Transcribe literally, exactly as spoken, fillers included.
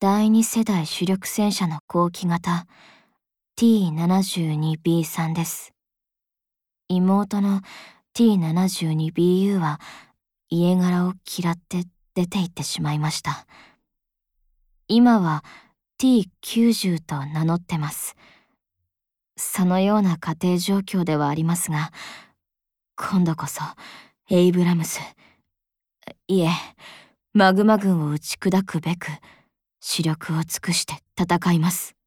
第二世代主力戦車の後期型 ティーななじゅうにビースリー です。妹の ティーななじゅうにビーユー は家柄を嫌って出て行ってしまいました。今は ティーきゅうじゅう と名乗ってます。そのような家庭状況ではありますが、今度こそエイブラムス、いえ、マグマ軍を打ち砕くべく、死力を尽くして戦います。